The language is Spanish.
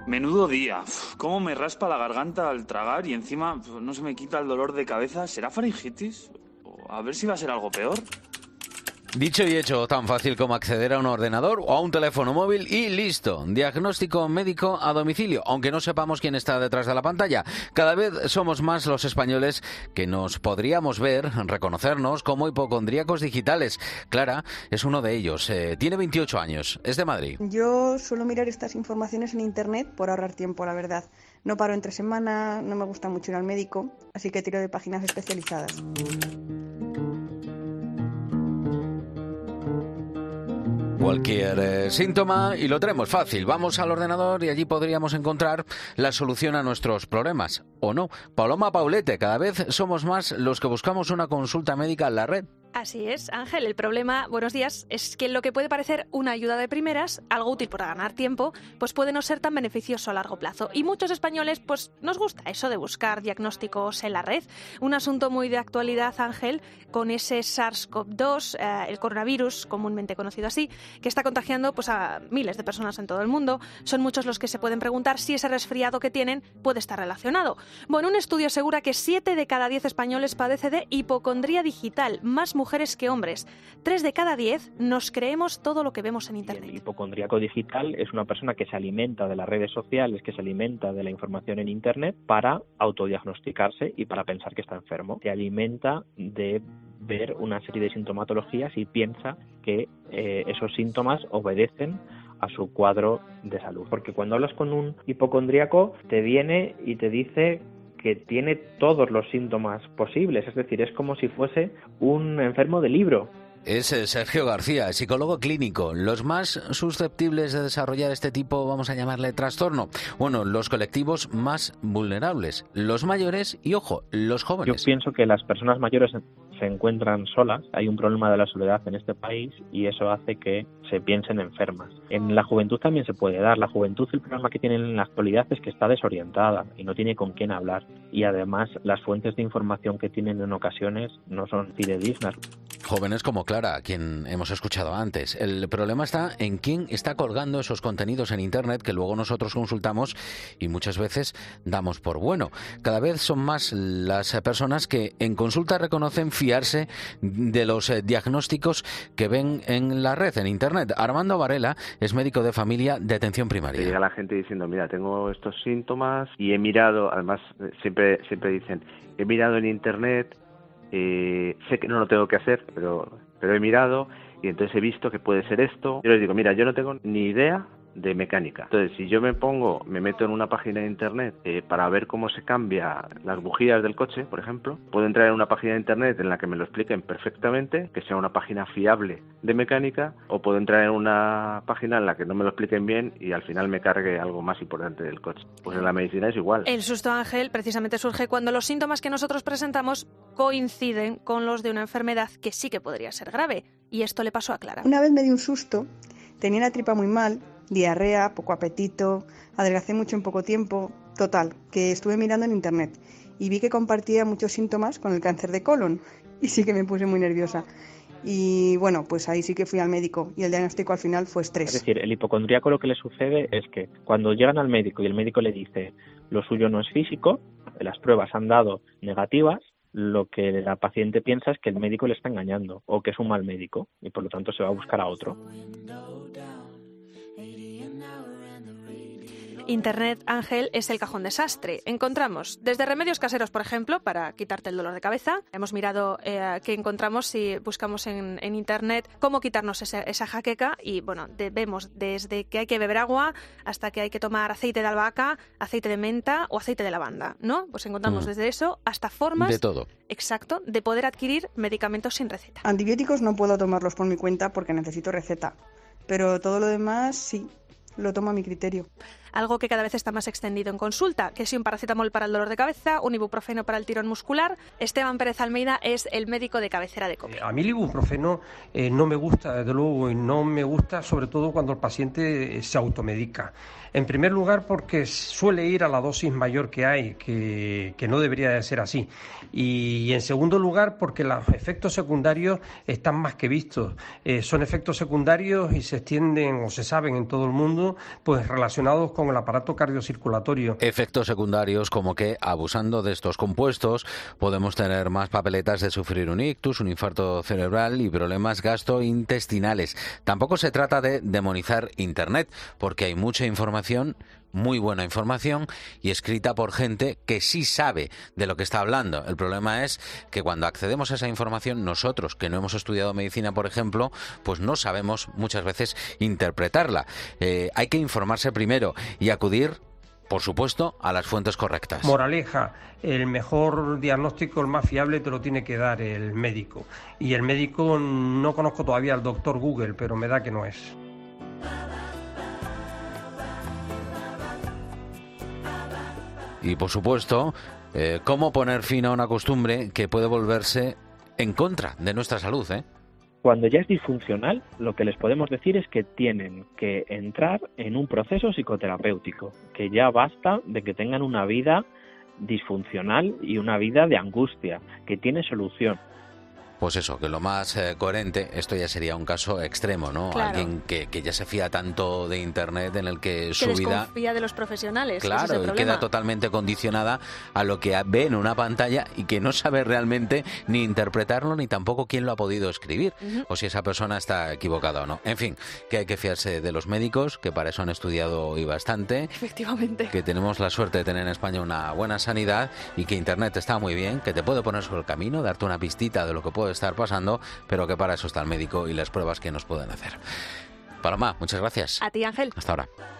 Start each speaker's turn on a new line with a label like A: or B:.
A: Menudo día. Cómo me raspa la garganta al tragar y encima no se me quita el dolor de cabeza. ¿Será faringitis? A ver si va a ser algo peor.
B: Dicho y hecho, tan fácil como acceder a un ordenador o a un teléfono móvil y listo. Diagnóstico médico a domicilio, aunque no sepamos quién está detrás de la pantalla. Cada vez somos más los españoles que nos podríamos ver, reconocernos como hipocondríacos digitales. Clara es uno de ellos. Tiene 28 años. Es de Madrid.
C: Yo suelo mirar estas informaciones en internet por ahorrar tiempo, la verdad. No paro entre semana, no me gusta mucho ir al médico, así que tiro de páginas especializadas.
B: Cualquier síntoma y lo tenemos fácil. Vamos al ordenador y allí podríamos encontrar la solución a nuestros problemas. ¿O no? Paloma Paulete, cada vez somos más los que buscamos una consulta médica en la red.
D: Así es, Ángel. El problema, buenos días, es que lo que puede parecer una ayuda de primeras, algo útil para ganar tiempo, pues puede no ser tan beneficioso a largo plazo. Y muchos españoles, pues nos gusta eso de buscar diagnósticos en la red. Un asunto muy de actualidad, Ángel, con ese SARS-CoV-2, el coronavirus, comúnmente conocido así, que está contagiando pues a miles de personas en todo el mundo. Son muchos los que se pueden preguntar si ese resfriado que tienen puede estar relacionado. Bueno, un estudio asegura que 7 de cada 10 españoles padece de hipocondría digital, más mujeres que hombres. 3 de cada 10 nos creemos todo lo que vemos en Internet.
E: El hipocondríaco digital es una persona que se alimenta de las redes sociales, que se alimenta de la información en Internet para autodiagnosticarse y para pensar que está enfermo. Se alimenta de ver una serie de sintomatologías y piensa que esos síntomas obedecen a su cuadro de salud. Porque cuando hablas con un hipocondríaco, te viene y te dice que tiene todos los síntomas posibles, es decir, es como si fuese un enfermo de libro.
B: Es Sergio García, psicólogo clínico. Los más susceptibles de desarrollar este tipo, vamos a llamarle trastorno, bueno, los colectivos más vulnerables, los mayores y, ojo, los jóvenes.
E: Yo pienso que las personas mayores se encuentran solas, hay un problema de la soledad en este país y eso hace que se piensen enfermas. En la juventud también se puede dar. La juventud, el problema que tiene en la actualidad es que está desorientada y no tiene con quién hablar. Y además las fuentes de información que tienen en ocasiones no son fidedignas.
B: Jóvenes como Clara, a quien hemos escuchado antes. El problema está en quién está colgando esos contenidos en Internet que luego nosotros consultamos y muchas veces damos por bueno. Cada vez son más las personas que en consulta reconocen fiarse de los diagnósticos que ven en la red, en Internet. Armando Varela es médico de familia de atención primaria.
F: Llega la gente diciendo, mira, tengo estos síntomas y he mirado, además siempre dicen, he mirado en Internet, sé que no lo tengo que hacer, pero he mirado y entonces he visto que puede ser esto. Yo les digo, mira, yo no tengo ni idea de mecánica. Entonces, si yo me meto en una página de Internet para ver cómo se cambia las bujías del coche, por ejemplo, puedo entrar en una página de Internet en la que me lo expliquen perfectamente, que sea una página fiable de mecánica, o puedo entrar en una página en la que no me lo expliquen bien y al final me cargue algo más importante del coche. Pues en la medicina es igual.
D: El susto, Ángel, precisamente surge cuando los síntomas que nosotros presentamos coinciden con los de una enfermedad que sí que podría ser grave. Y esto le pasó a Clara.
C: Una vez me dio un susto, tenía la tripa muy mal, diarrea, poco apetito, adelgacé mucho en poco tiempo, total, que estuve mirando en Internet y vi que compartía muchos síntomas con el cáncer de colon y sí que me puse muy nerviosa. Y bueno, pues ahí sí que fui al médico y el diagnóstico al final fue estrés.
E: Es decir, el hipocondríaco lo que le sucede es que cuando llegan al médico y el médico le dice lo suyo no es físico, las pruebas han dado negativas, lo que la paciente piensa es que el médico le está engañando o que es un mal médico y por lo tanto se va a buscar a otro.
D: Internet, Ángel, es el cajón desastre. Encontramos desde remedios caseros, por ejemplo, para quitarte el dolor de cabeza. Hemos mirado qué encontramos si buscamos en Internet cómo quitarnos esa jaqueca y, bueno, vemos desde que hay que beber agua hasta que hay que tomar aceite de albahaca, aceite de menta o aceite de lavanda, ¿no? Pues encontramos desde eso hasta formas...
B: De todo.
D: Exacto, de poder adquirir medicamentos sin receta.
C: Antibióticos no puedo tomarlos por mi cuenta porque necesito receta, pero todo lo demás sí, lo tomo a mi criterio.
D: Algo que cada vez está más extendido en consulta, que si un paracetamol para el dolor de cabeza, un ibuprofeno para el tirón muscular. Esteban Pérez Almeida es el médico de cabecera de COPE.
G: A mí el ibuprofeno no me gusta, desde luego, y no me gusta sobre todo cuando el paciente se automedica. En primer lugar, porque suele ir a la dosis mayor que hay, que no debería de ser así. Y en segundo lugar, porque los efectos secundarios están más que vistos. Son efectos secundarios y se extienden o se saben en todo el mundo, pues relacionados con con el aparato cardiocirculatorio.
B: Efectos secundarios como que, abusando de estos compuestos, podemos tener más papeletas de sufrir un ictus, un infarto cerebral y problemas gastrointestinales. Tampoco se trata de demonizar Internet, porque hay mucha información, muy buena información, y escrita por gente que sí sabe de lo que está hablando. El problema es que cuando accedemos a esa información, nosotros, que no hemos estudiado medicina, por ejemplo, pues no sabemos muchas veces interpretarla. Hay que informarse primero y acudir, por supuesto, a las fuentes correctas.
G: Moraleja, el mejor diagnóstico, el más fiable, te lo tiene que dar el médico. Y el médico, no conozco todavía al doctor Google, pero me da que no es.
B: Y, por supuesto, cómo poner fin a una costumbre que puede volverse en contra de nuestra salud, ¿eh?
E: Cuando ya es disfuncional, lo que les podemos decir es que tienen que entrar en un proceso psicoterapéutico, que ya basta de que tengan una vida disfuncional y una vida de angustia, que tiene solución.
B: Pues eso, que lo más coherente, esto ya sería un caso extremo, ¿no?
D: Claro.
B: Alguien que ya se fía tanto de Internet, en el que su vida...
D: desconfía de los profesionales.
B: Claro,
D: ese es el
B: y
D: problema.
B: queda totalmente condicionada a lo que ve en una pantalla y que no sabe realmente ni interpretarlo ni tampoco quién lo ha podido escribir, o si esa persona está equivocada o no. En fin, que hay que fiarse de los médicos, que para eso han estudiado y bastante.
D: Efectivamente.
B: Que tenemos la suerte de tener en España una buena sanidad y que Internet está muy bien, que te puede poner sobre el camino, darte una pistita de lo que puede estar pasando, pero que para eso está el médico y las pruebas que nos pueden hacer. Paloma, muchas gracias.
D: A ti, Ángel.
B: Hasta ahora.